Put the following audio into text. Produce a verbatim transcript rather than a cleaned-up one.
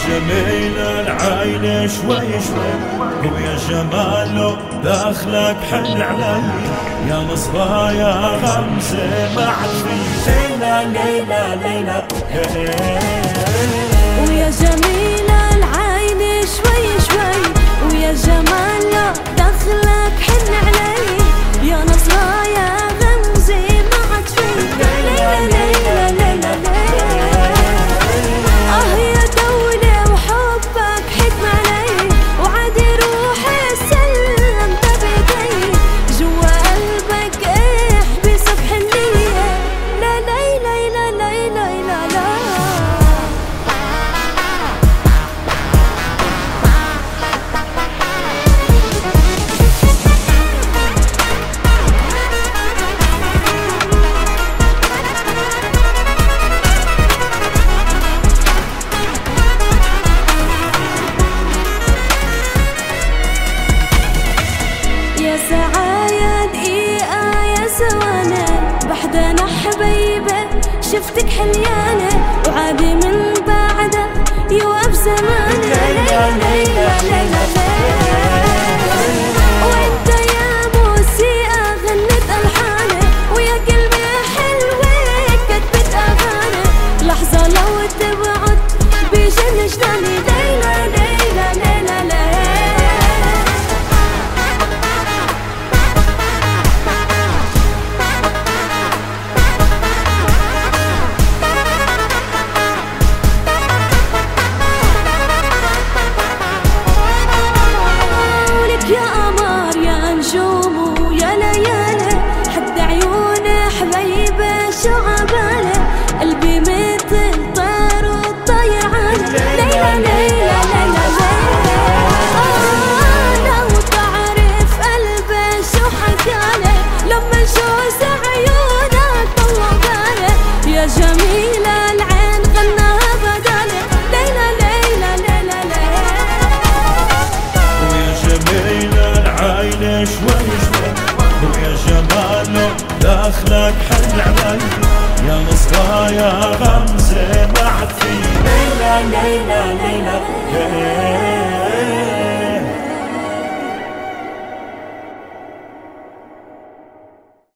جميل العين شوي شوي ويا جماله داخلك حن علي يا مصرايا غمزة ما عاد في ليلى ليلى ليلى ويا جميل العين شوي شوي ويا جماله داخلك حن علي يا نصرايا غمزة ما عاد في ليلى ليلى ليلى شفتك حليانة وعادي من بعده يوقف زمانه ليلى ليلى ليلى وانت يا موسيقى غنت ألحانه ويا قلبي حلوة كتبت أغاني لحظة لو تبعد بيجن جناني ليلى ليلى ليلى ليلى قلبي مثل طير والطير عانى ليلى ليلى ليلى لو تعرف قلبي شو حكاله لما جوز عيونك طلع باله يا جميل العين غناها بداله ليلى ليلى ليلى ليلى ويا جميل العين شوي شوي ويا جماله داخلك حن علي يا مصرايا غمزة ما عاد في ليلى ليلى ليلى